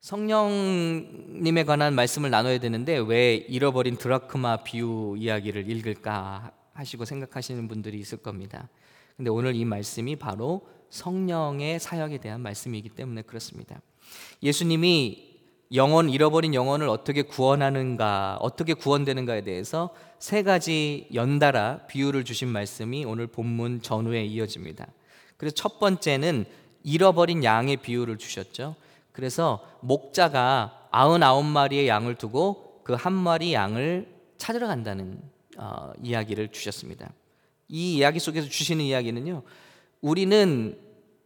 성령님에 관한 말씀을 나눠야 되는데 왜 잃어버린 드라크마 비유 이야기를 읽을까 하시고 생각하시는 분들이 있을 겁니다. 근데 오늘 이 말씀이 바로 성령의 사역에 대한 말씀이기 때문에 그렇습니다. 예수님이 잃어버린 영혼을 어떻게 구원하는가, 어떻게 구원되는가에 대해서 세 가지 연달아 비유를 주신 말씀이 오늘 본문 전후에 이어집니다. 그래서 첫 번째는 잃어버린 양의 비유를 주셨죠. 그래서 목자가 99마리의 양을 두고 그 한 마리 양을 찾으러 간다는 이야기를 주셨습니다. 이 이야기 속에서 주시는 이야기는요, 우리는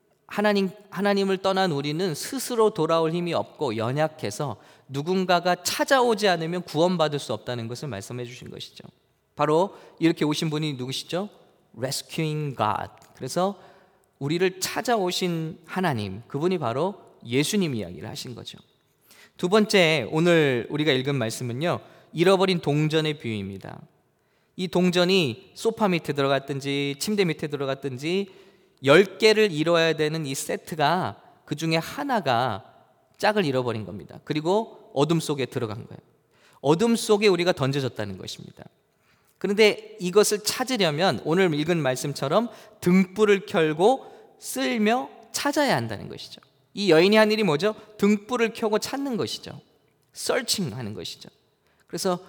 하나님을 떠난 우리는 스스로 돌아올 힘이 없고 연약해서 누군가가 찾아오지 않으면 구원받을 수 없다는 것을 말씀해 주신 것이죠. 바로 이렇게 오신 분이 누구시죠? Rescuing God. 그래서 우리를 찾아오신 하나님, 그분이 바로 예수님 이야기를 하신 거죠. 두 번째, 오늘 우리가 읽은 말씀은요, 잃어버린 동전의 비유입니다. 이 동전이 소파 밑에 들어갔든지 침대 밑에 들어갔든지 10개를 잃어야 되는 이 세트가 그 중에 하나가 짝을 잃어버린 겁니다. 그리고 어둠 속에 들어간 거예요. 어둠 속에 우리가 던져졌다는 것입니다. 그런데 이것을 찾으려면 오늘 읽은 말씀처럼 등불을 켜고 쓸며 찾아야 한다는 것이죠. 이 여인이 한 일이 뭐죠? 등불을 켜고 찾는 것이죠. searching 하는 것이죠. 그래서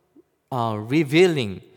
revealing,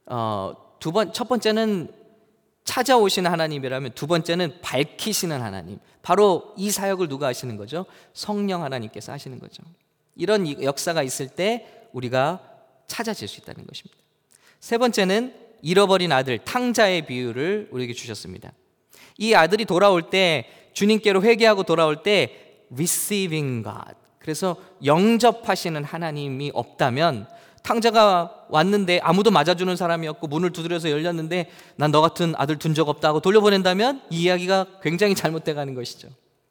첫 번째는 찾아오시는 하나님이라면 두 번째는 밝히시는 하나님, 바로 이 사역을 누가 하시는 거죠? 성령 하나님께서 하시는 거죠. 이런 역사가 있을 때 우리가 찾아질 수 있다는 것입니다. 세 번째는 잃어버린 아들 탕자의 비유를 우리에게 주셨습니다. 이 아들이 돌아올 때, 주님께로 회개하고 돌아올 때 receiving God, 그래서 영접하시는 하나님이 없다면, 탕자가 왔는데 아무도 맞아주는 사람이 없고 문을 두드려서 열렸는데 난 너 같은 아들 둔 적 없다 하고 돌려보낸다면 이 이야기가 굉장히 잘못돼 가는 것이죠.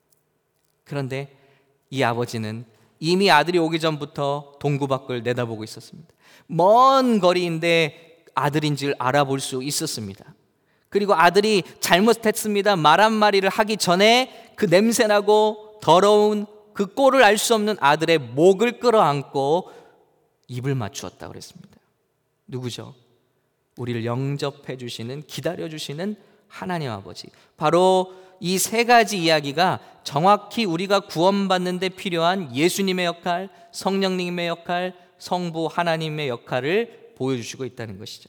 그런데 이 아버지는 이미 아들이 오기 전부터 동구 밖을 내다보고 있었습니다. 먼 거리인데 아들인지를 알아볼 수 있었습니다. 그리고 아들이 잘못했습니다 말 한마디를 하기 전에 그 냄새나고 더러운 그 꼴을 알 수 없는 아들의 목을 끌어안고 입을 맞추었다고 그랬습니다. 누구죠? 우리를 영접해 주시는, 기다려 주시는 하나님 아버지. 바로 이 세 가지 이야기가 정확히 우리가 구원받는 데 필요한 예수님의 역할, 성령님의 역할, 성부 하나님의 역할을 보여주시고 있다는 것이죠.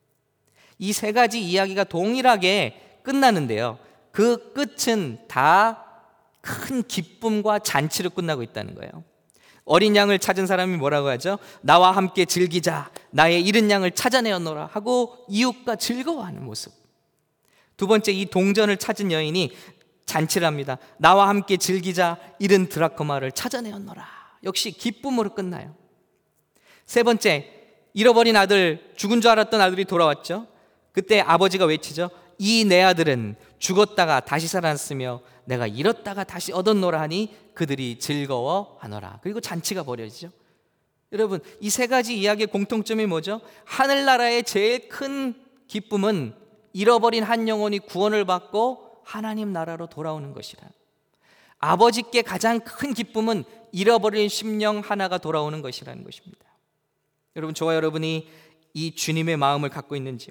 이 세 가지 이야기가 동일하게 끝나는데요, 그 끝은 다 큰 기쁨과 잔치로 끝나고 있다는 거예요. 어린 양을 찾은 사람이 뭐라고 하죠? 나와 함께 즐기자, 나의 잃은 양을 찾아내었노라 하고 이웃과 즐거워하는 모습. 두 번째, 이 동전을 찾은 여인이 잔치를 합니다. 나와 함께 즐기자, 잃은 드라크마를 찾아내었노라. 역시 기쁨으로 끝나요. 세 번째, 잃어버린 아들, 죽은 줄 알았던 아들이 돌아왔죠. 그때 아버지가 외치죠. 이 내 아들은 죽었다가 다시 살았으며 내가 잃었다가 다시 얻었노라 하니 그들이 즐거워하노라. 그리고 잔치가 벌어지죠. 여러분, 이 세 가지 이야기의 공통점이 뭐죠? 하늘나라의 제일 큰 기쁨은 잃어버린 한 영혼이 구원을 받고 하나님 나라로 돌아오는 것이라. 아버지께 가장 큰 기쁨은 잃어버린 심령 하나가 돌아오는 것이라는 것입니다. 여러분, 저와 여러분이 이 주님의 마음을 갖고 있는지요?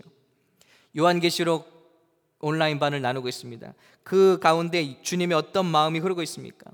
요한계시록 온라인반을 나누고 있습니다. 그 가운데 주님의 어떤 마음이 흐르고 있습니까?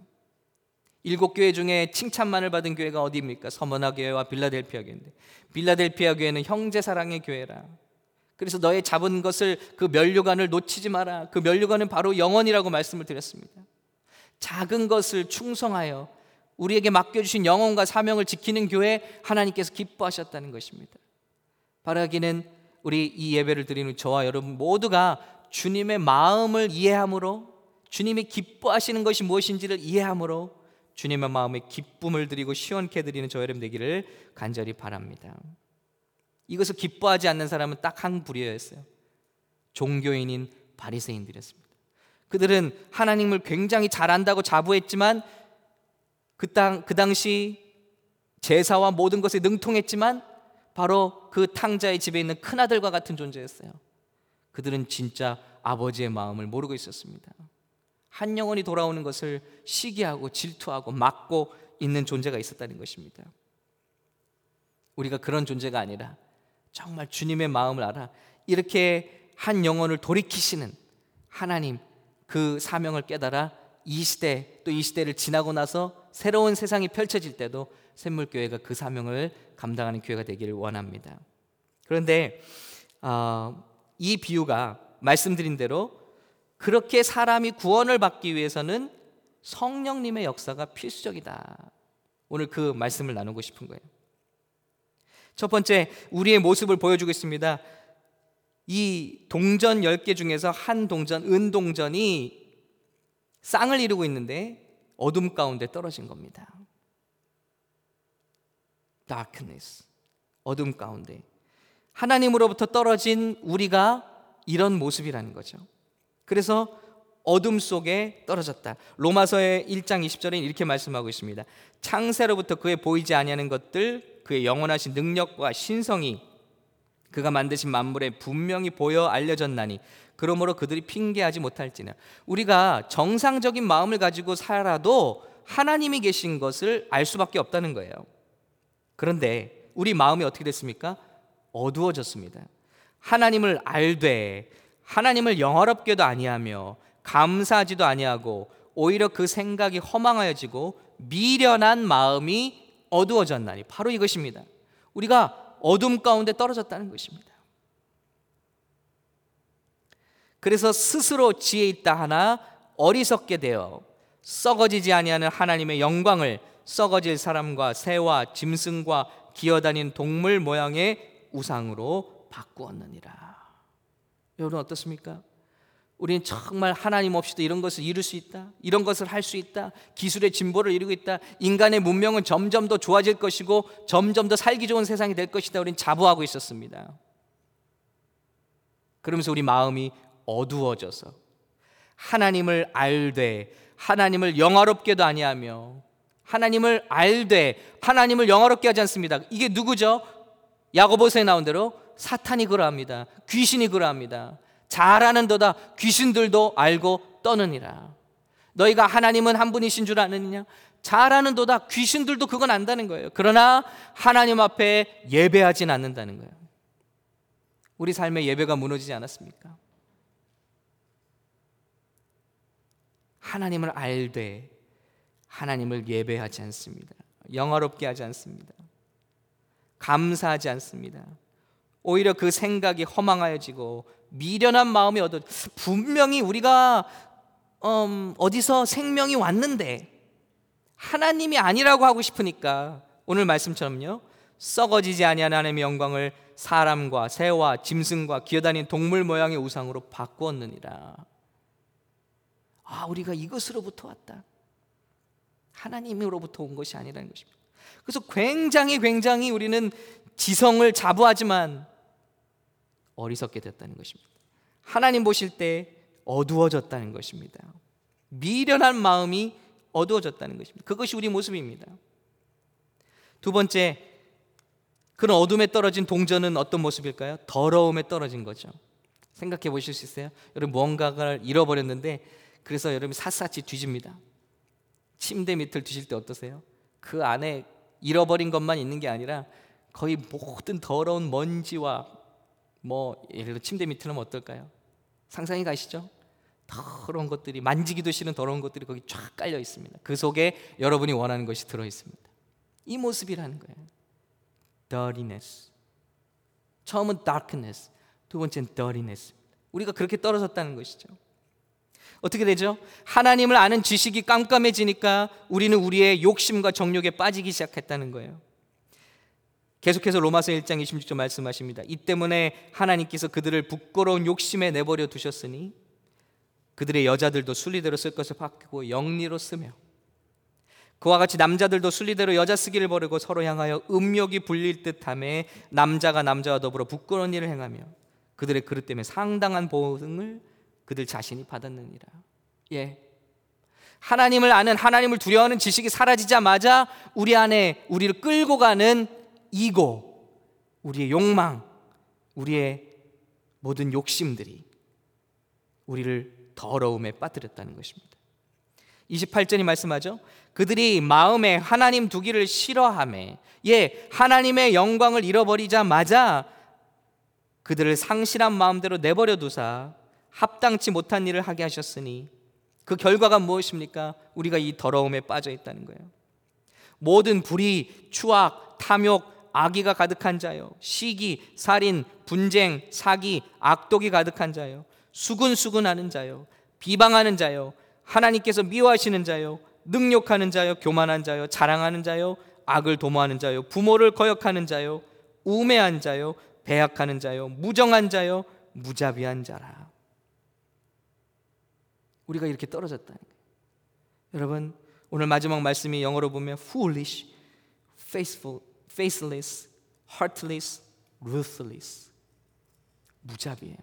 7교회 중에 칭찬만을 받은 교회가 어디입니까? 서머나 교회와 빌라델피아 교회인데, 빌라델피아 교회는 형제 사랑의 교회라. 그래서 너의 잡은 것을, 그 면류관을 놓치지 마라. 그 면류관은 바로 영혼이라고 말씀을 드렸습니다. 작은 것을 충성하여 우리에게 맡겨주신 영혼과 사명을 지키는 교회, 하나님께서 기뻐하셨다는 것입니다. 바라기는 우리 이 예배를 드리는 저와 여러분 모두가 주님의 마음을 이해함으로, 주님이 기뻐하시는 것이 무엇인지를 이해함으로 주님의 마음에 기쁨을 드리고 시원케 드리는 저 여러분 되기를 간절히 바랍니다. 이것을 기뻐하지 않는 사람은 딱 한 부류였어요. 종교인인 바리새인들이었습니다. 그들은 하나님을 굉장히 잘 안다고 자부했지만 그 당시 제사와 모든 것에 능통했지만 바로 그 탕자의 집에 있는 큰아들과 같은 존재였어요. 그들은 진짜 아버지의 마음을 모르고 있었습니다. 한 영혼이 돌아오는 것을 시기하고 질투하고 막고 있는 존재가 있었다는 것입니다. 우리가 그런 존재가 아니라 정말 주님의 마음을 알아 이렇게 한 영혼을 돌이키시는 하나님, 그 사명을 깨달아 이 시대, 또 이 시대를 지나고 나서 새로운 세상이 펼쳐질 때도 샘물교회가 그 사명을 감당하는 교회가 되기를 원합니다. 그런데 이 비유가 말씀드린 대로 그렇게 사람이 구원을 받기 위해서는 성령님의 역사가 필수적이다. 오늘 그 말씀을 나누고 싶은 거예요. 첫 번째, 우리의 모습을 보여주겠습니다. 이 동전 10개 중에서 한 동전, 은동전이 쌍을 이루고 있는데 어둠 가운데 떨어진 겁니다. Darkness, 어둠 가운데 하나님으로부터 떨어진 우리가 이런 모습이라는 거죠. 그래서 어둠 속에 떨어졌다. 로마서의 1장 20절에 이렇게 말씀하고 있습니다. 창세로부터 그의 보이지 아니하는 것들, 그의 영원하신 능력과 신성이 그가 만드신 만물에 분명히 보여 알려졌나니 그러므로 그들이 핑계하지 못할지나. 우리가 정상적인 마음을 가지고 살아도 하나님이 계신 것을 알 수밖에 없다는 거예요. 그런데 우리 마음이 어떻게 됐습니까? 어두워졌습니다. 하나님을 알되 하나님을 영화롭게도 아니하며 감사하지도 아니하고 오히려 그 생각이 허망하여지고 미련한 마음이 어두워졌나니. 바로 이것입니다. 우리가 어둠 가운데 떨어졌다는 것입니다. 그래서 스스로 지혜 있다 하나 어리석게 되어 썩어지지 아니하는 하나님의 영광을 썩어질 사람과 새와 짐승과 기어다니는 동물 모양의 우상으로 바꾸었느니라. 여러분 어떻습니까? 우리는 정말 하나님 없이도 이런 것을 이룰 수 있다, 이런 것을 할 수 있다, 기술의 진보를 이루고 있다, 인간의 문명은 점점 더 좋아질 것이고 점점 더 살기 좋은 세상이 될 것이다. 우리는 자부하고 있었습니다. 그러면서 우리 마음이 어두워져서 하나님을 알되 하나님을 영화롭게도 아니하며, 하나님을 알되 하나님을 영화롭게 하지 않습니다. 이게 누구죠? 야고보서에 나온 대로 사탄이 그러합니다. 귀신이 그러합니다. 잘하는도다 귀신들도 알고 떠느니라. 너희가 하나님은 한 분이신 줄 아느냐? 잘하는도다 귀신들도 그건 안다는 거예요. 그러나 하나님 앞에 예배하진 않는다는 거예요. 우리 삶의 예배가 무너지지 않았습니까? 하나님을 알되 하나님을 예배하지 않습니다. 영화롭게 하지 않습니다. 감사하지 않습니다. 오히려 그 생각이 허망하여지고 미련한 마음이 분명히 우리가 어디서 생명이 왔는데 하나님이 아니라고 하고 싶으니까 오늘 말씀처럼요, 썩어지지 아니하는 하나님의 영광을 사람과 새와 짐승과 기어다니는 동물 모양의 우상으로 바꾸었느니라. 우리가 이것으로부터 왔다, 하나님으로부터 온 것이 아니라는 것입니다. 그래서 굉장히 우리는 지성을 자부하지만 어리석게 됐다는 것입니다. 하나님 보실 때 어두워졌다는 것입니다. 미련한 마음이 어두워졌다는 것입니다. 그것이 우리 모습입니다. 두 번째, 그런 어둠에 떨어진 동전은 어떤 모습일까요? 더러움에 떨어진 거죠. 생각해 보실 수 있어요? 여러분 무언가를 잃어버렸는데 그래서 여러분이 샅샅이 뒤집니다. 침대 밑을 뒤질 때 어떠세요? 그 안에 잃어버린 것만 있는 게 아니라 거의 모든 더러운 먼지와 예를 들어 침대 밑을 하면 어떨까요? 상상이 가시죠? 더러운 것들이, 만지기도 싫은 더러운 것들이 거기 쫙 깔려 있습니다. 그 속에 여러분이 원하는 것이 들어 있습니다. 이 모습이라는 거예요. dirtiness. 처음은 darkness, 두 번째는 dirtiness. 우리가 그렇게 떨어졌다는 것이죠. 어떻게 되죠? 하나님을 아는 지식이 깜깜해지니까 우리는 우리의 욕심과 정욕에 빠지기 시작했다는 거예요. 계속해서 로마서 1장 26절 말씀하십니다. 이 때문에 하나님께서 그들을 부끄러운 욕심에 내버려 두셨으니 그들의 여자들도 순리대로 쓸 것을 바꾸고 영리로 쓰며 그와 같이 남자들도 순리대로 여자 쓰기를 버리고 서로 향하여 음욕이 불릴 듯하며 남자가 남자와 더불어 부끄러운 일을 행하며 그들의 그릇 때문에 상당한 보응을 그들 자신이 받았느니라. 하나님을 아는, 하나님을 두려워하는 지식이 사라지자마자 우리 안에 우리를 끌고 가는 이고, 우리의 욕망, 우리의 모든 욕심들이 우리를 더러움에 빠뜨렸다는 것입니다. 28절이 말씀하죠. 그들이 마음에 하나님 두기를 싫어하매, 하나님의 영광을 잃어버리자마자 그들을 상실한 마음대로 내버려 두사 합당치 못한 일을 하게 하셨으니, 그 결과가 무엇입니까? 우리가 이 더러움에 빠져 있다는 거예요. 모든 불의, 추악, 탐욕, 악의가 가득한 자요, 시기, 살인, 분쟁, 사기, 악독이 가득한 자요, 수군수군하는 자요, 비방하는 자요, 하나님께서 미워하시는 자요, 능욕하는 자요, 교만한 자요, 자랑하는 자요, 악을 도모하는 자요, 부모를 거역하는 자요, 우매한 자요, 배약하는 자요, 무정한 자요, 무자비한 자라. 우리가 이렇게 떨어졌다는 거예요. 여러분, 오늘 마지막 말씀이 영어로 보면 foolish, faithless, heartless, ruthless. 무자비해요.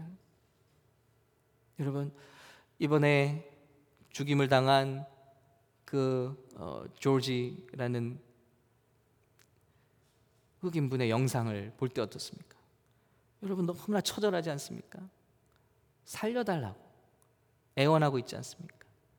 여러분, 이번에 죽임을 당한 조지라는 흑인분의 영상을 볼 때 어떻습니까? 여러분, 너무나 처절하지 않습니까? 살려달라고 애원하고 있지 않습니까?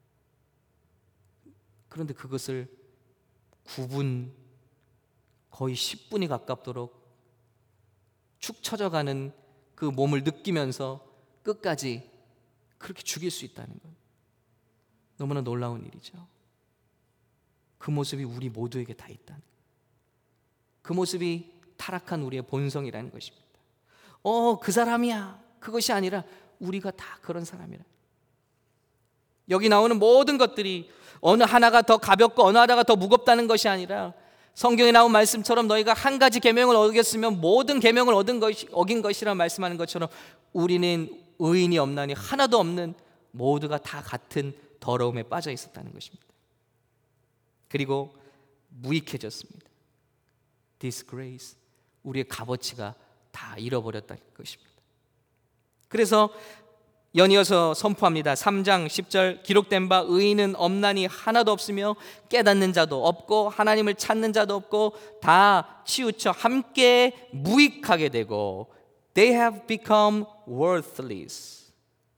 그런데 그것을 9분, 거의 10분이 가깝도록 축 처져가는 그 몸을 느끼면서 끝까지 그렇게 죽일 수 있다는 것, 너무나 놀라운 일이죠. 그 모습이 우리 모두에게 다 있다는, 그 모습이 타락한 우리의 본성이라는 것입니다. 그 사람이야, 그것이 아니라 우리가 다 그런 사람이라. 여기 나오는 모든 것들이 어느 하나가 더 가볍고 어느 하나가 더 무겁다는 것이 아니라, 성경에 나온 말씀처럼 너희가 한 가지 계명을 어겼으면 모든 계명을 어긴 것이라 말씀하는 것처럼, 우리는 의인이 없나니 하나도 없는, 모두가 다 같은 더러움에 빠져 있었다는 것입니다. 그리고 무익해졌습니다. disgrace, 우리의 값어치가 다 잃어버렸다는 것입니다. 그래서 연이어서 선포합니다. 3장 10절, 기록된 바 의인은 없나니 하나도 없으며 깨닫는 자도 없고 하나님을 찾는 자도 없고 다 치우쳐 함께 무익하게 되고 they have become worthless.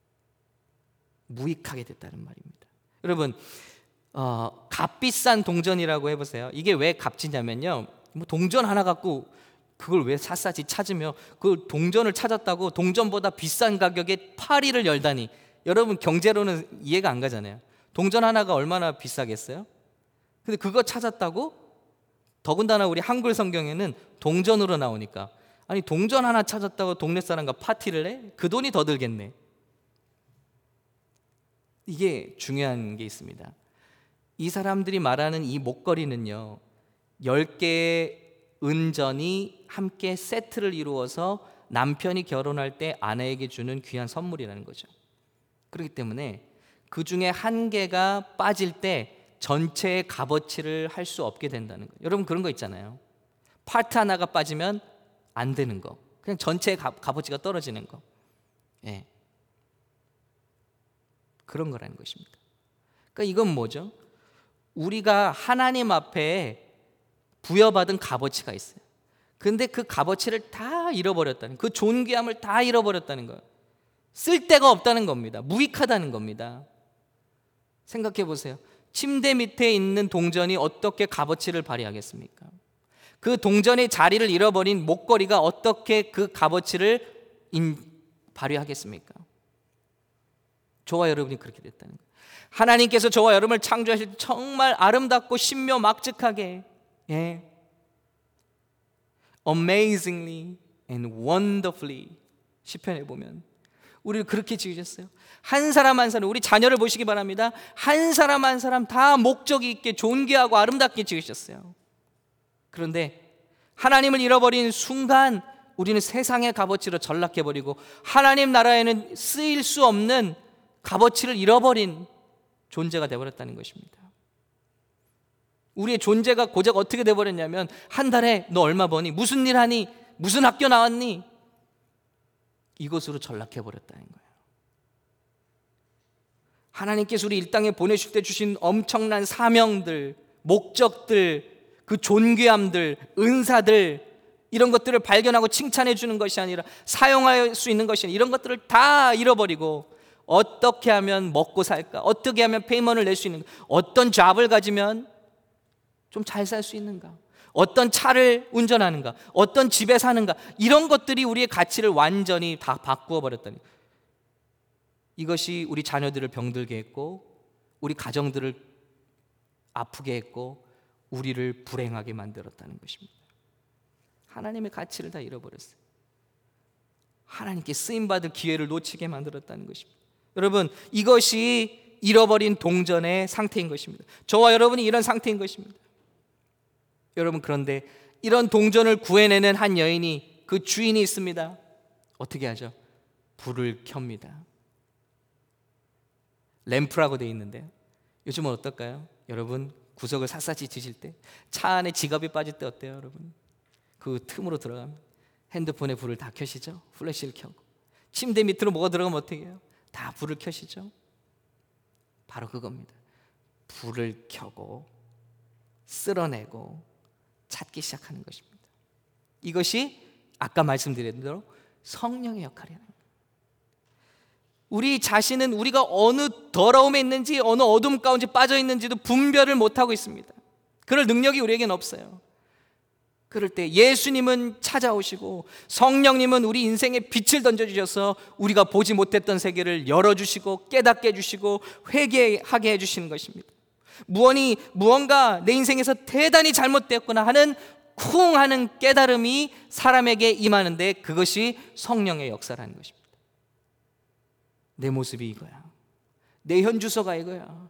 무익하게 됐다는 말입니다. 여러분, 값비싼 동전이라고 해보세요. 이게 왜 값지냐면요, 뭐 동전 하나 갖고 그걸 왜 샅샅이 찾으며 그 동전을 찾았다고 동전보다 비싼 가격에 파리를 열다니, 여러분 경제로는 이해가 안 가잖아요. 동전 하나가 얼마나 비싸겠어요? 근데 그거 찾았다고? 더군다나 우리 한글 성경에는 동전으로 나오니까, 아니 동전 하나 찾았다고 동네 사람과 파티를 해? 그 돈이 더 들겠네. 이게 중요한 게 있습니다. 이 사람들이 말하는 이 목걸이는요, 10개의 은전이 함께 세트를 이루어서 남편이 결혼할 때 아내에게 주는 귀한 선물이라는 거죠. 그렇기 때문에 그 중에 한 개가 빠질 때 전체의 값어치를 할 수 없게 된다는 거예요. 여러분 그런 거 있잖아요. 파트 하나가 빠지면 안 되는 거, 그냥 전체의 값어치가 떨어지는 거. 예. 그런 거라는 것입니다. 그러니까 이건 뭐죠? 우리가 하나님 앞에 부여받은 값어치가 있어요. 근데 그 값어치를 다 잃어버렸다는, 그 존귀함을 다 잃어버렸다는 거예요. 쓸데가 없다는 겁니다. 무익하다는 겁니다. 생각해 보세요. 침대 밑에 있는 동전이 어떻게 값어치를 발휘하겠습니까? 그 동전의 자리를 잃어버린 목걸이가 어떻게 그 값어치를 발휘하겠습니까? 저와 여러분이 그렇게 됐다는 거예요. 하나님께서 저와 여러분을 창조하실 때 정말 아름답고 신묘막측하게, amazingly and wonderfully, 시편에 보면 우리를 그렇게 지으셨어요. 한 사람 한 사람, 우리 자녀를 보시기 바랍니다. 한 사람 한 사람 다 목적이 있게 존귀하고 아름답게 지으셨어요. 그런데 하나님을 잃어버린 순간 우리는 세상의 값어치로 전락해버리고 하나님 나라에는 쓰일 수 없는 값어치를 잃어버린 존재가 되어버렸다는 것입니다. 우리의 존재가 고작 어떻게 되어버렸냐면, 한 달에 너 얼마 버니? 무슨 일 하니? 무슨 학교 나왔니? 이것으로 전락해버렸다는 거예요. 하나님께서 우리 이 땅에 보내실 때 주신 엄청난 사명들, 목적들, 그 존귀함들, 은사들, 이런 것들을 발견하고 칭찬해 주는 것이 아니라, 사용할 수 있는 것이 아니라, 이런 것들을 다 잃어버리고 어떻게 하면 먹고 살까? 어떻게 하면 페이먼을 낼 수 있는가? 어떤 잡을 가지면 좀 잘 살 수 있는가? 어떤 차를 운전하는가? 어떤 집에 사는가? 이런 것들이 우리의 가치를 완전히 다 바꾸어 버렸다니. 이것이 우리 자녀들을 병들게 했고, 우리 가정들을 아프게 했고, 우리를 불행하게 만들었다는 것입니다. 하나님의 가치를 다 잃어버렸어요. 하나님께 쓰임받을 기회를 놓치게 만들었다는 것입니다. 여러분, 이것이 잃어버린 동전의 상태인 것입니다. 저와 여러분이 이런 상태인 것입니다. 여러분, 그런데 이런 동전을 구해내는 한 여인이, 그 주인이 있습니다. 어떻게 하죠? 불을 켭니다. 램프라고 되어 있는데요, 요즘은 어떨까요? 여러분, 구석을 샅샅이 뒤질 때, 차 안에 지갑이 빠질 때 어때요? 여러분, 그 틈으로 들어가면 핸드폰에 불을 다 켜시죠? 플래시를 켜고. 침대 밑으로 뭐가 들어가면 어떻게 해요? 다 불을 켜시죠? 바로 그겁니다. 불을 켜고 쓸어내고 찾기 시작하는 것입니다. 이것이 아까 말씀드린 대로 성령의 역할이라는 거예요. 우리 자신은 우리가 어느 더러움에 있는지, 어느 어둠 가운데 빠져 있는지도 분별을 못하고 있습니다. 그럴 능력이 우리에게는 없어요. 그럴 때 예수님은 찾아오시고, 성령님은 우리 인생에 빛을 던져주셔서 우리가 보지 못했던 세계를 열어주시고 깨닫게 해주시고 회개하게 해주시는 것입니다. 무언가 내 인생에서 대단히 잘못되었구나 하는 쿵 하는 깨달음이 사람에게 임하는데, 그것이 성령의 역사라는 것입니다. 내 모습이 이거야, 내 현주소가 이거야,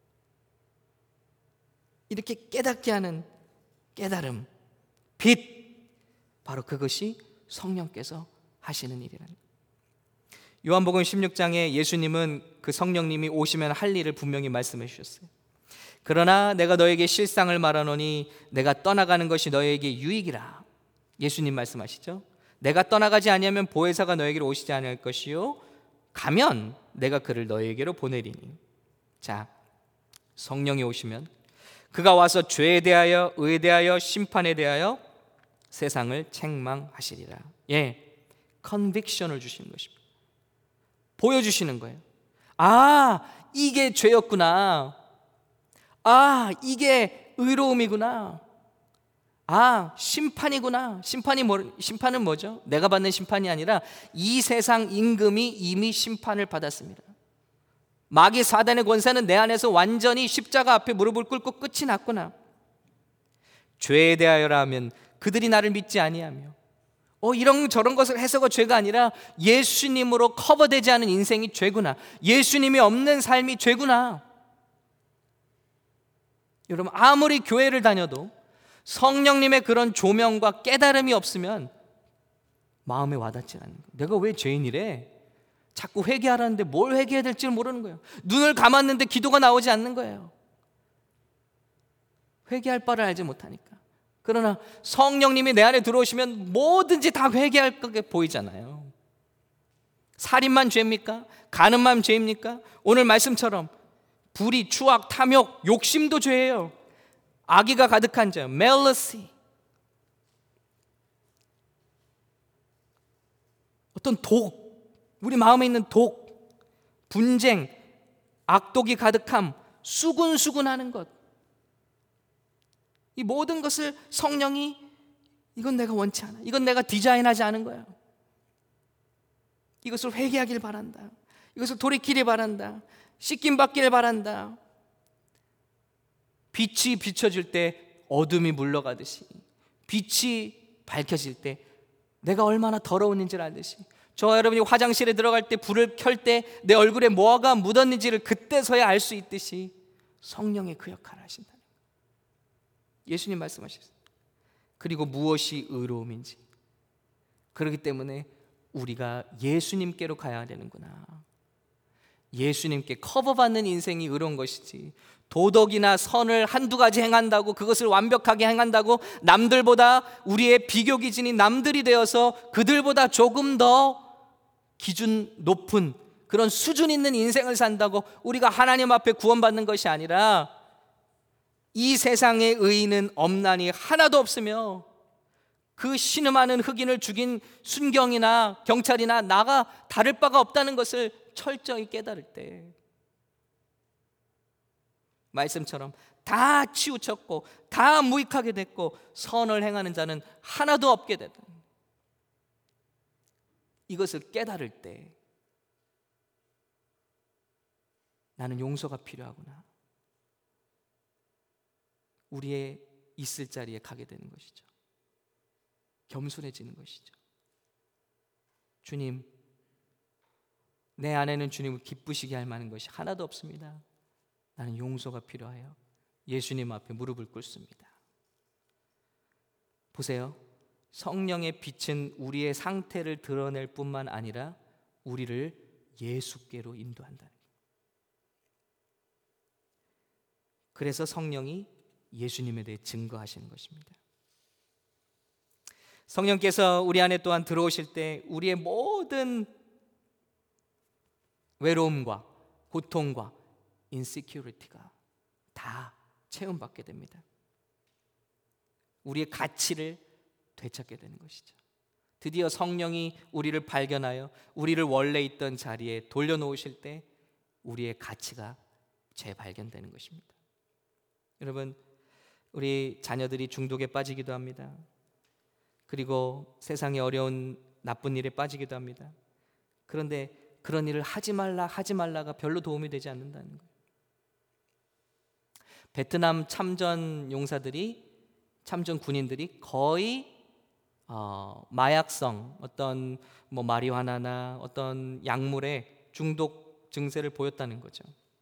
이렇게 깨닫게 하는 깨달음, 빛, 바로 그것이 성령께서 하시는 일이라는 거예요. 요한복음 16장에 예수님은 그 성령님이 오시면 할 일을 분명히 말씀해 주셨어요. 그러나 내가 너에게 실상을 말하노니 내가 떠나가는 것이 너에게 유익이라. 예수님 말씀하시죠. 내가 떠나가지 아니하면 보혜사가 너에게로 오시지 않을 것이요, 가면 내가 그를 너에게로 보내리니. 자, 성령이 오시면 그가 와서 죄에 대하여, 의에 대하여, 심판에 대하여 세상을 책망하시리라. 컨빅션을 주시는 것입니다. 보여주시는 거예요. 아, 이게 죄였구나. 아, 이게 의로움이구나. 아, 심판이구나. 심판은 뭐죠? 내가 받는 심판이 아니라 이 세상 임금이 이미 심판을 받았습니다. 마귀 사단의 권세는 내 안에서 완전히 십자가 앞에 무릎을 꿇고 끝이 났구나. 죄에 대하여라면 그들이 나를 믿지 아니하며, 이런 저런 것을 해서가 죄가 아니라 예수님으로 커버되지 않은 인생이 죄구나. 예수님이 없는 삶이 죄구나. 여러분, 아무리 교회를 다녀도 성령님의 그런 조명과 깨달음이 없으면 마음에 와닿지 않는 거예요. 내가 왜 죄인이래? 자꾸 회개하라는데 뭘 회개해야 될지 모르는 거예요. 눈을 감았는데 기도가 나오지 않는 거예요. 회개할 바를 알지 못하니까. 그러나 성령님이 내 안에 들어오시면 뭐든지 다 회개할 거게 보이잖아요. 살인만 죄입니까? 간음만 죄입니까? 오늘 말씀처럼 불의, 추악, 탐욕, 욕심도 죄예요. 악의가 가득한 자, 멜러시, 어떤 독, 우리 마음에 있는 독, 분쟁, 악독이 가득함, 수군수군하는 것, 이 모든 것을 성령이, 이건 내가 원치 않아, 이건 내가 디자인하지 않은 거야, 이것을 회개하길 바란다, 이것을 돌이키길 바란다, 씻김 받기를 바란다. 빛이 비춰질 때 어둠이 물러가듯이, 빛이 밝혀질 때 내가 얼마나 더러웠는지를 알듯이, 저와 여러분이 화장실에 들어갈 때 불을 켤 때 내 얼굴에 뭐가 묻었는지를 그때서야 알 수 있듯이 성령이 그 역할을 하신다는 거예요. 예수님 말씀하셨어요. 그리고 무엇이 의로움인지. 그렇기 때문에 우리가 예수님께로 가야 되는구나. 예수님께 커버받는 인생이 의로운 것이지, 도덕이나 선을 한두 가지 행한다고, 그것을 완벽하게 행한다고 남들보다, 우리의 비교 기준이 남들이 되어서 그들보다 조금 더 기준 높은 그런 수준 있는 인생을 산다고 우리가 하나님 앞에 구원받는 것이 아니라, 이 세상의 의인은 엄난히 하나도 없으며 그 신음하는 흑인을 죽인 순경이나 경찰이나 나가 다를 바가 없다는 것을 철저히 깨달을 때, 말씀처럼 다 치우쳤고 다 무익하게 됐고 선을 행하는 자는 하나도 없게 되다, 이것을 깨달을 때 나는 용서가 필요하구나, 우리의 있을 자리에 가게 되는 것이죠. 겸손해지는 것이죠. 주님, 내 안에는 주님을 기쁘시게 할 만한 것이 하나도 없습니다. 나는 용서가 필요하여 예수님 앞에 무릎을 꿇습니다. 보세요. 성령의 빛은 우리의 상태를 드러낼 뿐만 아니라 우리를 예수께로 인도한다는 거예요. 그래서 성령이 예수님에 대해 증거하시는 것입니다. 성령께서 우리 안에 또한 들어오실 때 우리의 모든 외로움과 고통과 인시큐리티가 다 체험받게 됩니다. 우리의 가치를 되찾게 되는 것이죠. 드디어 성령이 우리를 발견하여 우리를 원래 있던 자리에 돌려놓으실 때 우리의 가치가 재발견되는 것입니다. 여러분, 우리 자녀들이 중독에 빠지기도 합니다. 그리고 세상의 어려운 나쁜 일에 빠지기도 합니다. 그런데 그런 일을 하지 말라가 별로 도움이 되지 않는다는 거예요. 베트남 참전 군인들이 거의 마약성, 어떤 마리화나나 어떤 약물에 중독 증세를 보였다는 거죠.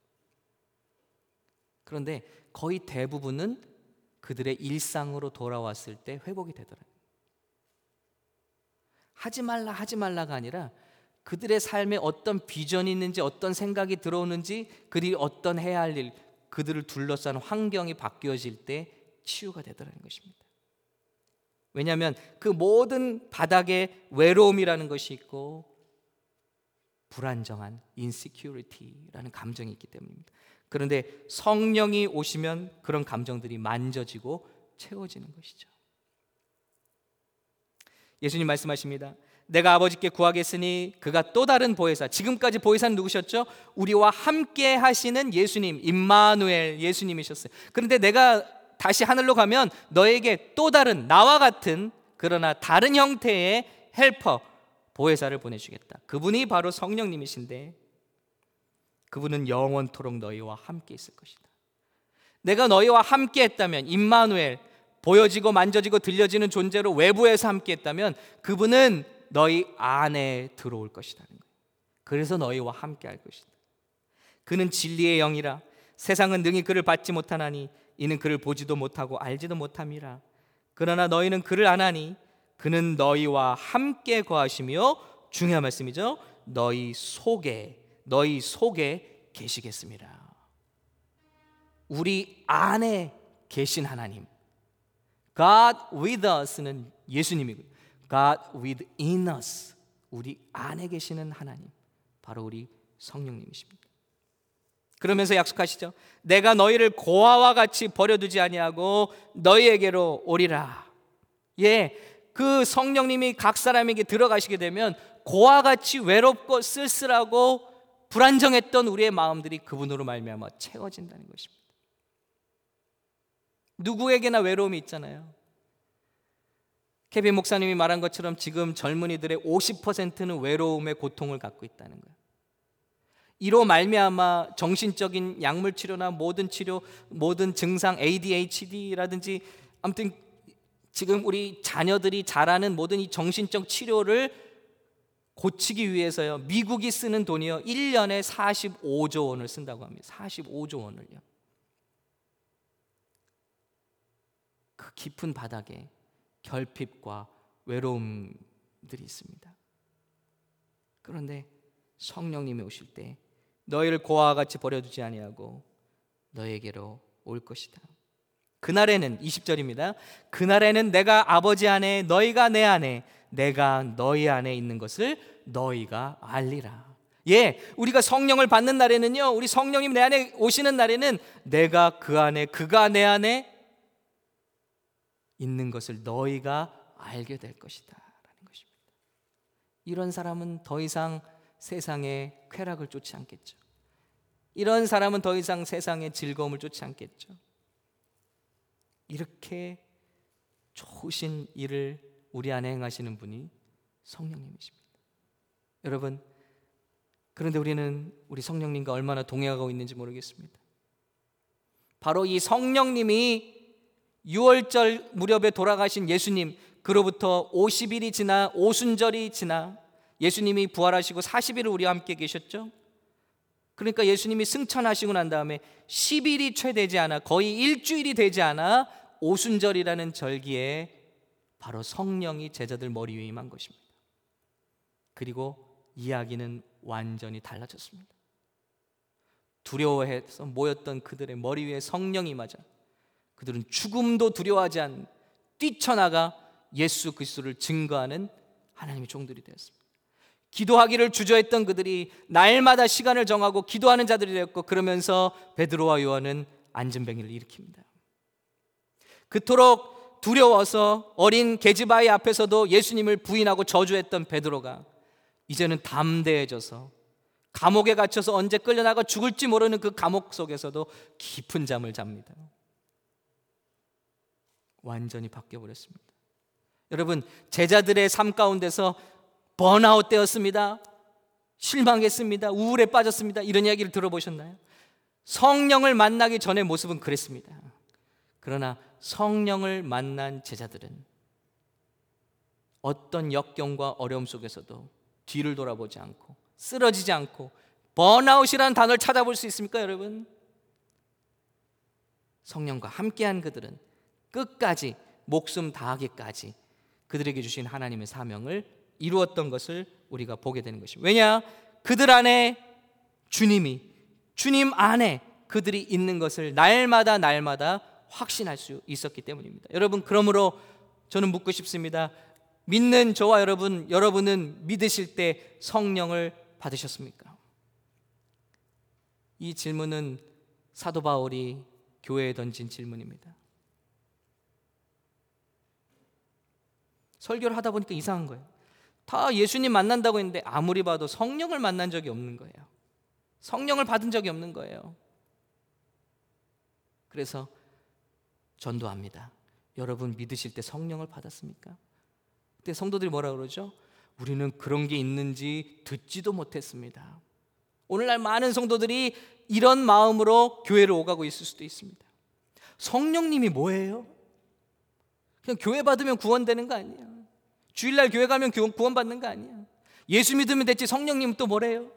그런데 거의 대부분은 그들의 일상으로 돌아왔을 때 회복이 되더라고요. 하지 말라가 아니라 그들의 삶에 어떤 비전이 있는지, 어떤 생각이 들어오는지, 그들이 어떤 해야 할 일, 그들을 둘러싼 환경이 바뀌어질 때 치유가 되더라는 것입니다. 왜냐하면 그 모든 바닥에 외로움이라는 것이 있고 불안정한 인시큐리티라는 감정이 있기 때문입니다. 그런데 성령이 오시면 그런 감정들이 만져지고 채워지는 것이죠. 예수님 말씀하십니다. 내가 아버지께 구하겠으니 그가 또 다른 보혜사, 지금까지 보혜사는 누구셨죠? 우리와 함께 하시는 예수님, 임마누엘 예수님이셨어요. 그런데 내가 다시 하늘로 가면 너에게 또 다른, 나와 같은 그러나 다른 형태의 헬퍼, 보혜사를 보내주겠다. 그분이 바로 성령님이신데 그분은 영원토록 너희와 함께 있을 것이다. 내가 너희와 함께 했다면, 임마누엘, 보여지고 만져지고 들려지는 존재로 외부에서 함께 했다면 그분은 너희 안에 들어올 것이라는 거예요. 그래서 너희와 함께 할 것이다. 그는 진리의 영이라 세상은 능히 그를 받지 못하나니 이는 그를 보지도 못하고 알지도 못함이라. 그러나 너희는 그를 아나니 그는 너희와 함께 거하시며, 중요한 말씀이죠, 너희 속에 계시겠습니다. 우리 안에 계신 하나님, God with us는 예수님이고요, God within us, 우리 안에 계시는 하나님, 바로 우리 성령님이십니다. 그러면서 약속하시죠. 내가 너희를 고아와 같이 버려두지 아니하고 너희에게로 오리라. 그 성령님이 각 사람에게 들어가시게 되면 고아같이 외롭고 쓸쓸하고 불안정했던 우리의 마음들이 그분으로 말미암아 채워진다는 것입니다. 누구에게나 외로움이 있잖아요. 케빈 목사님이 말한 것처럼 지금 젊은이들의 50%는 외로움의 고통을 갖고 있다는 거예요. 이로 말미암아 정신적인 약물 치료나 모든 치료, 모든 증상, ADHD라든지 아무튼 지금 우리 자녀들이 잘하는 모든 이 정신적 치료를 고치기 위해서요, 미국이 쓰는 돈이요 1년에 45조 원을 쓴다고 합니다. 45조 원을요. 그 깊은 바닥에 결핍과 외로움들이 있습니다. 그런데 성령님이 오실 때 너희를 고아와 같이 버려두지 아니하고 너에게로 올 것이다. 그날에는, 20절입니다. 그날에는 내가 아버지 안에, 너희가 내 안에, 내가 너희 안에 있는 것을 너희가 알리라. 우리가 성령을 받는 날에는요, 우리 성령님 내 안에 오시는 날에는 내가 그 안에, 그가 내 안에 있는 것을 너희가 알게 될 것이다 라는 것입니다. 이런 사람은 더 이상 세상의 쾌락을 쫓지 않겠죠. 이런 사람은 더 이상 세상의 즐거움을 쫓지 않겠죠. 이렇게 좋으신 일을 우리 안에 행하시는 분이 성령님이십니다. 여러분, 그런데 우리는 우리 성령님과 얼마나 동행하고 있는지 모르겠습니다. 바로 이 성령님이 6월절 무렵에 돌아가신 예수님, 그로부터 50일이 지나 오순절이 지나 예수님이 부활하시고 40일을 우리와 함께 계셨죠. 그러니까 예수님이 승천하시고 난 다음에 10일이 채 되지 않아, 거의 일주일이 되지 않아 오순절이라는 절기에 바로 성령이 제자들 머리 위에 임한 것입니다. 그리고 이야기는 완전히 달라졌습니다. 두려워해서 모였던 그들의 머리 위에 성령이 임하자 그들은 죽음도 두려워하지 않는, 뛰쳐나가 예수 그리스도를 증거하는 하나님의 종들이 되었습니다. 기도하기를 주저했던 그들이 날마다 시간을 정하고 기도하는 자들이 되었고, 그러면서 베드로와 요한은 안전뱅이를 일으킵니다. 그토록 두려워서 어린 계집아이 앞에서도 예수님을 부인하고 저주했던 베드로가 이제는 담대해져서 감옥에 갇혀서 언제 끌려나가 죽을지 모르는 그 감옥 속에서도 깊은 잠을 잡니다. 완전히 바뀌어버렸습니다. 여러분, 제자들의 삶 가운데서 번아웃 되었습니다, 실망했습니다, 우울에 빠졌습니다, 이런 이야기를 들어보셨나요? 성령을 만나기 전의 모습은 그랬습니다. 그러나 성령을 만난 제자들은 어떤 역경과 어려움 속에서도 뒤를 돌아보지 않고 쓰러지지 않고, 번아웃이라는 단어를 찾아볼 수 있습니까 여러분? 성령과 함께한 그들은 끝까지 목숨 다하기까지 그들에게 주신 하나님의 사명을 이루었던 것을 우리가 보게 되는 것입니다. 왜냐? 그들 안에 주님 안에 그들이 있는 것을 날마다 확신할 수 있었기 때문입니다. 여러분, 그러므로 저는 묻고 싶습니다. 믿는 저와 여러분은 믿으실 때 성령을 받으셨습니까? 이 질문은 사도 바울이 교회에 던진 질문입니다. 설교를 하다 보니까 이상한 거예요. 다 예수님 만난다고 했는데 아무리 봐도 성령을 만난 적이 없는 거예요. 성령을 받은 적이 없는 거예요. 그래서 전도합니다. 여러분 믿으실 때 성령을 받았습니까? 그때 성도들이 뭐라 그러죠? 우리는 그런 게 있는지 듣지도 못했습니다. 오늘날 많은 성도들이 이런 마음으로 교회를 오가고 있을 수도 있습니다. 성령님이 뭐예요? 그냥 교회 받으면 구원되는 거 아니야. 주일날 교회 가면 구원받는 거 아니야. 예수 믿으면 됐지 성령님은 또 뭐래요?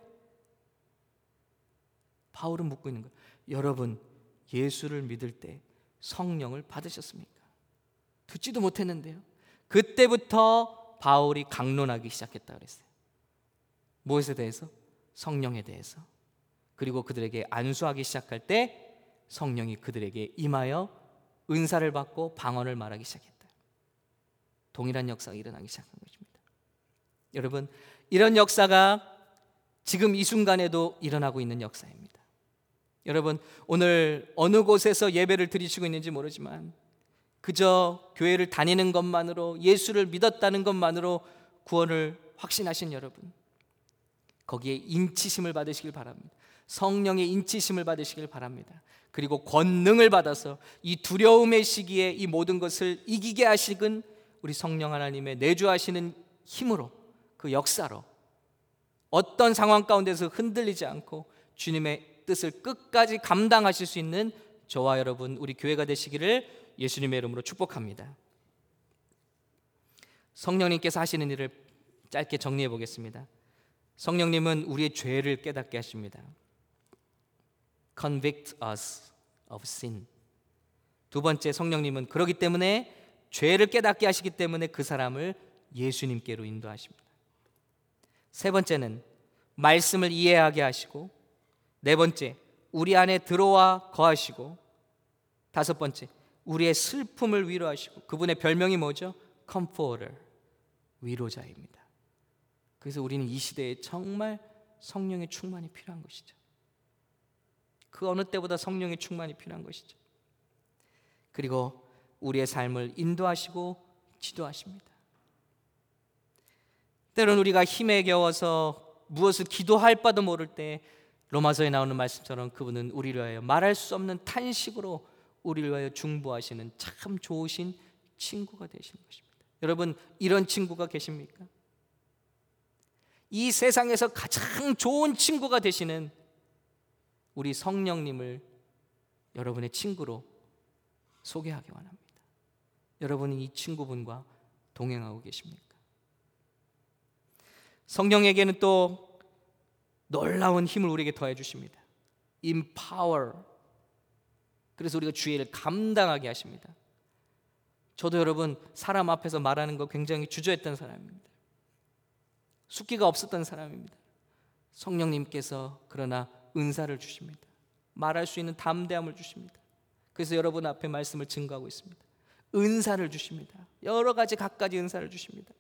바울은 묻고 있는 거예요. 여러분, 예수를 믿을 때 성령을 받으셨습니까? 듣지도 못했는데요. 그때부터 바울이 강론하기 시작했다 그랬어요. 무엇에 대해서? 성령에 대해서. 그리고 그들에게 안수하기 시작할 때 성령이 그들에게 임하여 은사를 받고 방언을 말하기 시작했다. 동일한 역사가 일어나기 시작한 것입니다. 여러분, 이런 역사가 지금 이 순간에도 일어나고 있는 역사입니다. 여러분, 오늘 어느 곳에서 예배를 드리시고 있는지 모르지만 그저 교회를 다니는 것만으로, 예수를 믿었다는 것만으로 구원을 확신하신 여러분, 거기에 인치심을 받으시길 바랍니다. 성령의 인치심을 받으시길 바랍니다. 그리고 권능을 받아서 이 두려움의 시기에 이 모든 것을 이기게 하시는 우리 성령 하나님의 내주하시는 힘으로, 그 역사로 어떤 상황 가운데서 흔들리지 않고 주님의 뜻을 끝까지 감당하실 수 있는 저와 여러분, 우리 교회가 되시기를 예수님의 이름으로 축복합니다. 성령님께서 하시는 일을 짧게 정리해 보겠습니다. 성령님은 우리의 죄를 깨닫게 하십니다. Convict us of sin. 두 번째, 성령님은 그러기 때문에 죄를 깨닫게 하시기 때문에 그 사람을 예수님께로 인도하십니다. 세 번째는 말씀을 이해하게 하시고, 네 번째, 우리 안에 들어와 거하시고, 다섯 번째, 우리의 슬픔을 위로하시고, 그분의 별명이 뭐죠? Comforter, 위로자입니다. 그래서 우리는 이 시대에 정말 성령의 충만이 필요한 것이죠. 그 어느 때보다 성령의 충만이 필요한 것이죠. 그리고 우리의 삶을 인도하시고 지도하십니다. 때로는 우리가 힘에 겨워서 무엇을 기도할 바도 모를 때 로마서에 나오는 말씀처럼 그분은 우리를 위하여 말할 수 없는 탄식으로 우리를 위하여 중보하시는 참 좋으신 친구가 되시는 것입니다. 여러분, 이런 친구가 계십니까? 이 세상에서 가장 좋은 친구가 되시는 우리 성령님을 여러분의 친구로 소개하기 원합니다. 여러분은 이 친구분과 동행하고 계십니까? 성령에게는 또 놀라운 힘을 우리에게 더해 주십니다. Empower. 그래서 우리가 주의 일을 감당하게 하십니다. 저도 여러분 사람 앞에서 말하는 거 굉장히 주저했던 사람입니다. 숙기가 없었던 사람입니다. 성령님께서 그러나 은사를 주십니다. 말할 수 있는 담대함을 주십니다. 그래서 여러분 앞에 말씀을 증거하고 있습니다. 은사를 주십니다. 여러 가지 갖가지 은사를 주십니다.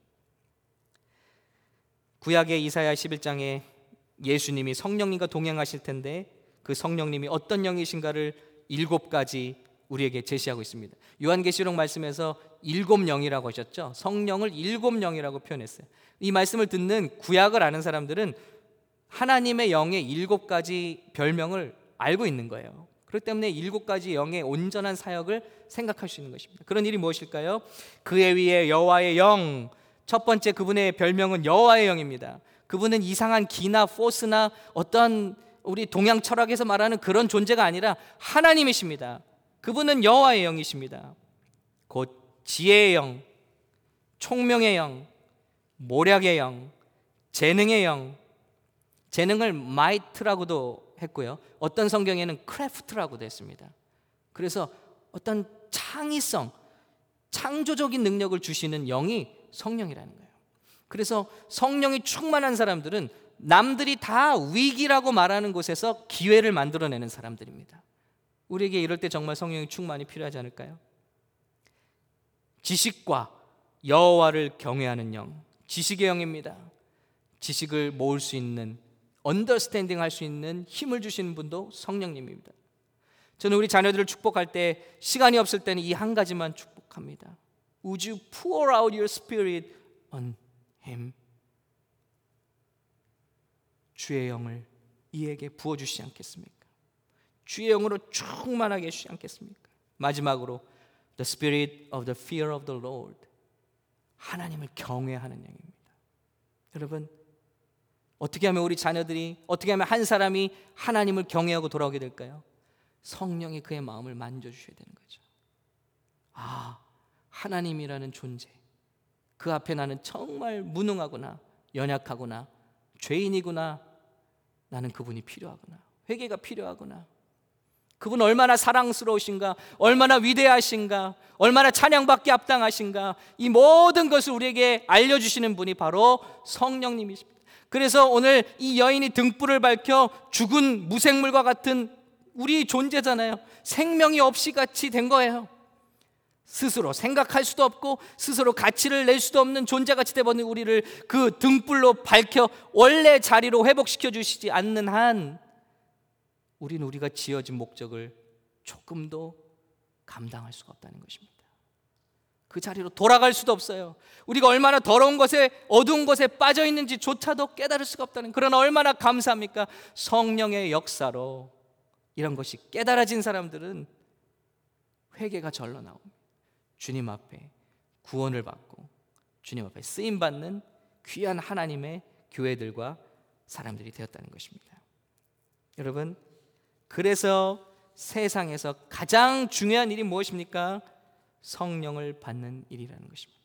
구약의 이사야 11장에 예수님이 성령님과 동행하실 텐데 그 성령님이 어떤 영이신가를 7가지 우리에게 제시하고 있습니다. 요한계시록 말씀에서 7영이라고 하셨죠. 성령을 7영이라고 표현했어요. 이 말씀을 듣는 구약을 아는 사람들은 하나님의 영의 7가지 별명을 알고 있는 거예요. 그렇기 때문에 7가지 영의 온전한 사역을 생각할 수 있는 것입니다. 그런 일이 무엇일까요? 그의 위에 여호와의 영, 첫 번째 그분의 별명은 여호와의 영입니다. 그분은 이상한 기나 포스나 어떤 우리 동양 철학에서 말하는 그런 존재가 아니라 하나님이십니다. 그분은 여호와의 영이십니다. 곧 지혜의 영, 총명의 영, 모략의 영, 재능의 영. 재능을 마이트라고도 했고요. 어떤 성경에는 크래프트라고도 했습니다. 그래서 어떤 창의성, 창조적인 능력을 주시는 영이 성령이라는 거예요. 그래서 성령이 충만한 사람들은 남들이 다 위기라고 말하는 곳에서 기회를 만들어내는 사람들입니다. 우리에게 이럴 때 정말 성령의 충만이 필요하지 않을까요? 지식과 여호와를 경외하는 영, 지식의 영입니다. 지식을 모을 수 있는, 언더스탠딩 할 수 있는 힘을 주시는 분도 성령님입니다. 저는 우리 자녀들을 축복할 때 시간이 없을 때는 이 한 가지만 축복합니다. Would you pour out your spirit on him? 주의 영을 이에게 부어주시지 않겠습니까? 주의 영으로 충만하게 해주시지 않겠습니까? 마지막으로 The spirit of the fear of the Lord, 하나님을 경외하는 영입니다. 여러분, 어떻게 하면 우리 자녀들이, 어떻게 하면 한 사람이 하나님을 경외하고 돌아오게 될까요? 성령이 그의 마음을 만져주셔야 되는 거죠. 아, 하나님이라는 존재, 그 앞에 나는 정말 무능하구나, 연약하구나, 죄인이구나, 나는 그분이 필요하구나, 회개가 필요하구나, 그분 얼마나 사랑스러우신가, 얼마나 위대하신가, 얼마나 찬양받기 합당하신가, 이 모든 것을 우리에게 알려주시는 분이 바로 성령님이십니다. 그래서 오늘 이 여인이 등불을 밝혀 죽은 무생물과 같은 우리 존재잖아요. 생명이 없이 같이 된 거예요. 스스로 생각할 수도 없고 스스로 가치를 낼 수도 없는 존재같이 되어버린 우리를 그 등불로 밝혀 원래 자리로 회복시켜 주시지 않는 한 우리는 우리가 지어진 목적을 조금도 감당할 수가 없다는 것입니다. 그 자리로 돌아갈 수도 없어요. 우리가 얼마나 더러운 것에, 어두운 것에 빠져 있는지조차도 깨달을 수가 없다는, 그러나 얼마나 감사합니까? 성령의 역사로 이런 것이 깨달아진 사람들은 회개가 절로 나옵니다. 주님 앞에 구원을 받고 주님 앞에 쓰임받는 귀한 하나님의 교회들과 사람들이 되었다는 것입니다. 여러분, 그래서 세상에서 가장 중요한 일이 무엇입니까? 성령을 받는 일이라는 것입니다.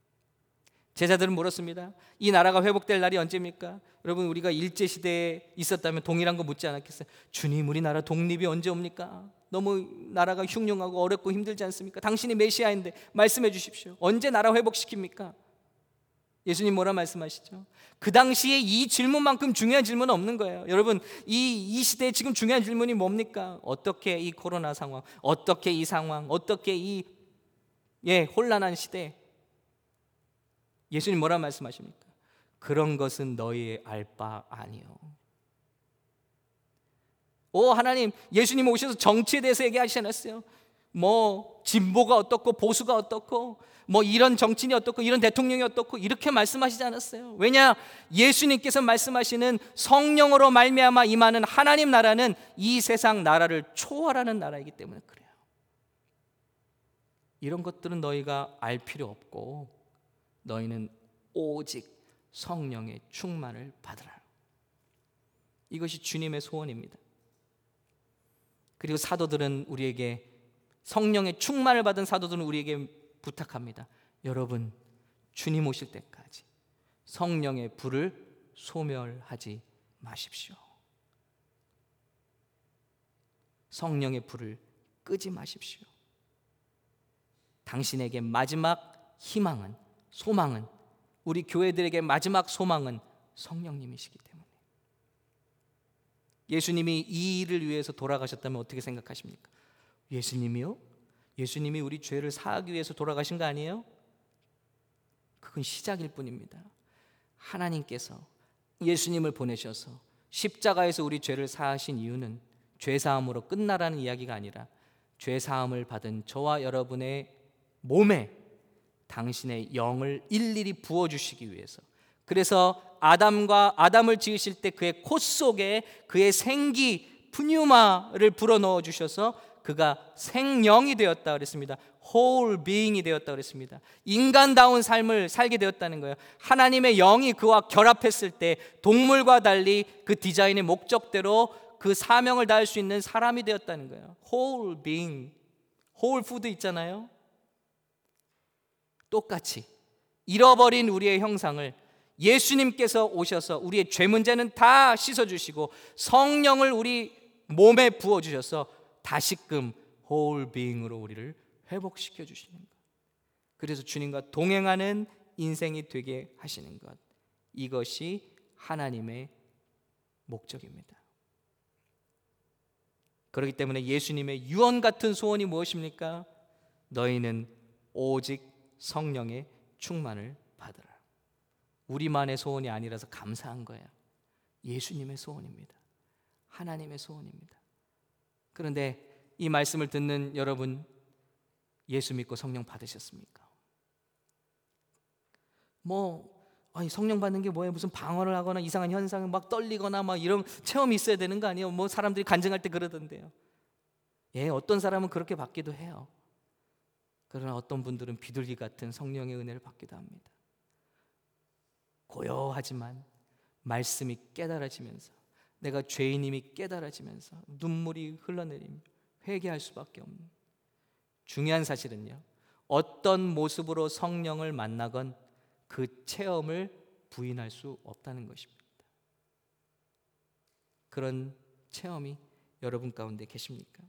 제자들은 물었습니다. 이 나라가 회복될 날이 언제입니까? 여러분, 우리가 일제시대에 있었다면 동일한 거 묻지 않았겠어요? 주님, 우리나라 독립이 언제 옵니까? 너무 나라가 흉흉하고 어렵고 힘들지 않습니까? 당신이 메시아인데 말씀해 주십시오. 언제 나라 회복시킵니까? 예수님 뭐라 말씀하시죠? 그 당시에 이 질문만큼 중요한 질문은 없는 거예요. 여러분, 이 시대에 지금 중요한 질문이 뭡니까? 어떻게 이 코로나 상황, 어떻게 이 상황, 어떻게 이 혼란한 시대, 예수님 뭐라 말씀하십니까? 그런 것은 너희의 알 바 아니요. 오 하나님, 예수님 오셔서 정치에 대해서 얘기하시지 않았어요? 뭐 진보가 어떻고 보수가 어떻고 뭐 이런 정치인이 어떻고 이런 대통령이 어떻고 이렇게 말씀하시지 않았어요. 왜냐? 예수님께서 말씀하시는 성령으로 말미암아 임하는 하나님 나라는 이 세상 나라를 초월하는 나라이기 때문에 그래요. 이런 것들은 너희가 알 필요 없고 너희는 오직 성령의 충만을 받으라. 이것이 주님의 소원입니다. 그리고 사도들은 우리에게 성령의 충만을 받은 사도들은 우리에게 부탁합니다. 여러분, 주님 오실 때까지 성령의 불을 소멸하지 마십시오. 성령의 불을 끄지 마십시오. 당신에게 마지막 희망은, 소망은, 우리 교회들에게 마지막 소망은 성령님이시기 때문에. 예수님이 이 일을 위해서 돌아가셨다면 어떻게 생각하십니까? 예수님이요? 예수님이 우리 죄를 사하기 위해서 돌아가신 거 아니에요? 그건 시작일 뿐입니다. 하나님께서 예수님을 보내셔서 십자가에서 우리 죄를 사하신 이유는 죄사함으로 끝나라는 이야기가 아니라 죄사함을 받은 저와 여러분의 몸에 당신의 영을 일일이 부어주시기 위해서, 그래서 아담을 지으실 때 그의 콧 속에 그의 생기 푸뉴마를 불어넣어 주셔서 그가 생령이 되었다 그랬습니다. whole being이 되었다 그랬습니다. 인간다운 삶을 살게 되었다는 거예요. 하나님의 영이 그와 결합했을 때 동물과 달리 그 디자인의 목적대로 그 사명을 다할 수 있는 사람이 되었다는 거예요. whole being, whole food 있잖아요. 똑같이 잃어버린 우리의 형상을 예수님께서 오셔서 우리의 죄 문제는 다 씻어주시고 성령을 우리 몸에 부어주셔서 다시금 whole being으로 우리를 회복시켜 주시는 것, 그래서 주님과 동행하는 인생이 되게 하시는 것, 이것이 하나님의 목적입니다. 그렇기 때문에 예수님의 유언 같은 소원이 무엇입니까? 너희는 오직 성령의 충만을 받으라. 우리만의 소원이 아니라서 감사한 거예요. 예수님의 소원입니다. 하나님의 소원입니다. 그런데 이 말씀을 듣는 여러분, 예수 믿고 성령 받으셨습니까? 아니 성령 받는 게 뭐예요? 무슨 방언을 하거나 이상한 현상을 막 떨리거나 막 이런 체험이 있어야 되는 거 아니에요? 사람들이 간증할 때 그러던데요. 예, 어떤 사람은 그렇게 받기도 해요. 그러나 어떤 분들은 비둘기 같은 성령의 은혜를 받기도 합니다. 고요하지만 말씀이 깨달아지면서, 내가 죄인임이 깨달아지면서 눈물이 흘러내리며 회개할 수밖에 없는, 중요한 사실은요, 어떤 모습으로 성령을 만나건 그 체험을 부인할 수 없다는 것입니다. 그런 체험이 여러분 가운데 계십니까?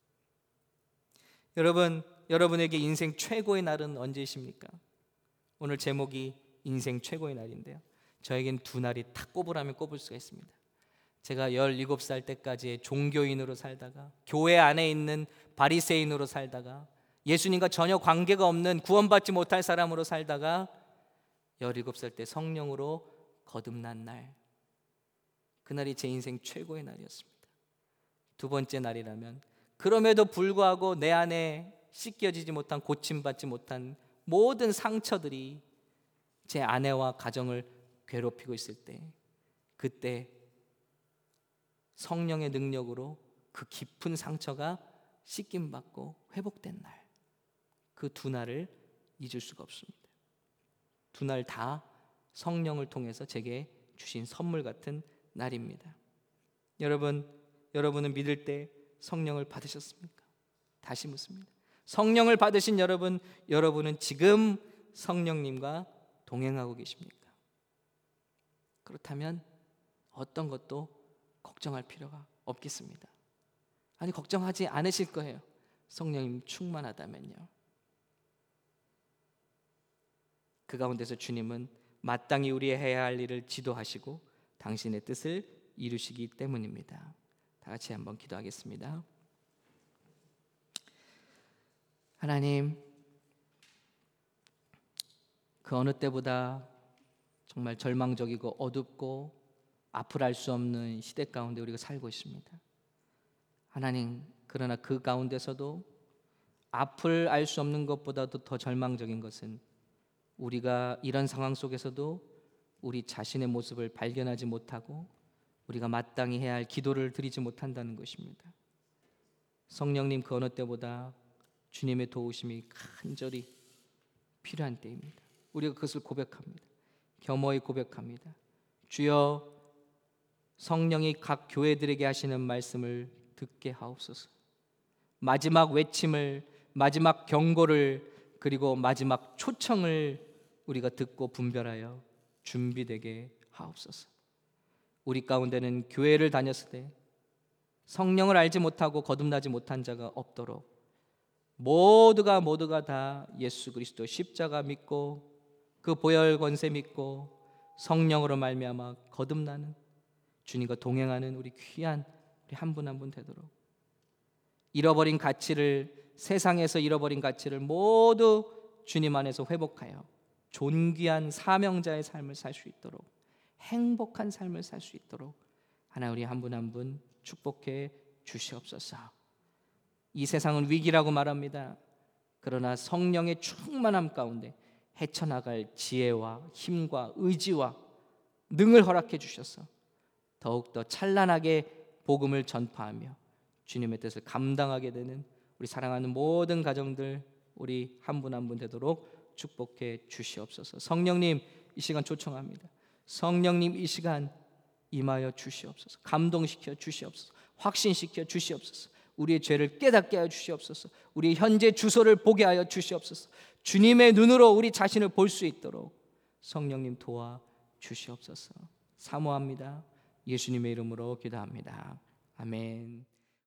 여러분에게 인생 최고의 날은 언제이십니까? 오늘 제목이 인생 최고의 날인데요, 저에겐 두 날이 탁 꼽으라면 꼽을 수가 있습니다. 제가 17살 때까지 종교인으로 살다가, 교회 안에 있는 바리새인으로 살다가, 예수님과 전혀 관계가 없는 구원받지 못할 사람으로 살다가 17살 때 성령으로 거듭난 날, 그날이 제 인생 최고의 날이었습니다. 두 번째 날이라면 그럼에도 불구하고 내 안에 씻겨지지 못한, 고침받지 못한 모든 상처들이 제 아내와 가정을 괴롭히고 있을 때, 그때 성령의 능력으로 그 깊은 상처가 씻김받고 회복된 날, 그 두 날을 잊을 수가 없습니다. 두 날 다 성령을 통해서 제게 주신 선물 같은 날입니다. 여러분은 믿을 때 성령을 받으셨습니까? 다시 묻습니다. 성령을 받으신 여러분은 지금 성령님과 동행하고 계십니까? 그렇다면 어떤 것도 걱정할 필요가 없겠습니다. 아니, 걱정하지 않으실 거예요. 성령님 충만하다면요. 그 가운데서 주님은 마땅히 우리의 해야 할 일을 지도하시고 당신의 뜻을 이루시기 때문입니다. 다 같이 한번 기도하겠습니다. 하나님, 그 어느 때보다 정말 절망적이고 어둡고 앞을 알 수 없는 시대 가운데 우리가 살고 있습니다. 하나님, 그러나 그 가운데서도 앞을 알 수 없는 것보다도 더 절망적인 것은 우리가 이런 상황 속에서도 우리 자신의 모습을 발견하지 못하고 우리가 마땅히 해야 할 기도를 드리지 못한다는 것입니다. 성령님 그 어느 때보다 주님의 도우심이 간절히 필요한 때입니다. 우리가 그것을 고백합니다. 겸허히 고백합니다. 주여, 성령이 각 교회들에게 하시는 말씀을 듣게 하옵소서. 마지막 외침을, 마지막 경고를, 그리고 마지막 초청을 우리가 듣고 분별하여 준비되게 하옵소서. 우리 가운데는 교회를 다녔을 때 성령을 알지 못하고 거듭나지 못한 자가 없도록 모두가 다 예수 그리스도 십자가 믿고 그 보혈 권세 믿고 성령으로 말미암아 거듭나는, 주님과 동행하는 우리 귀한 우리 한 분 한 분 되도록, 잃어버린 가치를, 세상에서 잃어버린 가치를 모두 주님 안에서 회복하여 존귀한 사명자의 삶을 살 수 있도록, 행복한 삶을 살 수 있도록 하나 우리 한 분 한 분 축복해 주시옵소서. 이 세상은 위기라고 말합니다. 그러나 성령의 충만함 가운데 헤쳐나갈 지혜와 힘과 의지와 능을 허락해 주셔서 더욱더 찬란하게 복음을 전파하며 주님의 뜻을 감당하게 되는 우리 사랑하는 모든 가정들, 우리 한 분 한 분 되도록 축복해 주시옵소서. 성령님 이 시간 초청합니다. 성령님 이 시간 임하여 주시옵소서. 감동시켜 주시옵소서. 확신시켜 주시옵소서. 우리의 죄를 깨닫게 하여 주시옵소서. 우리의 현재 주소를 보게 하여 주시옵소서. 주님의 눈으로 우리 자신을 볼 수 있도록 성령님 도와 주시옵소서. 사모합니다. 예수님의 이름으로 기도합니다. 아멘.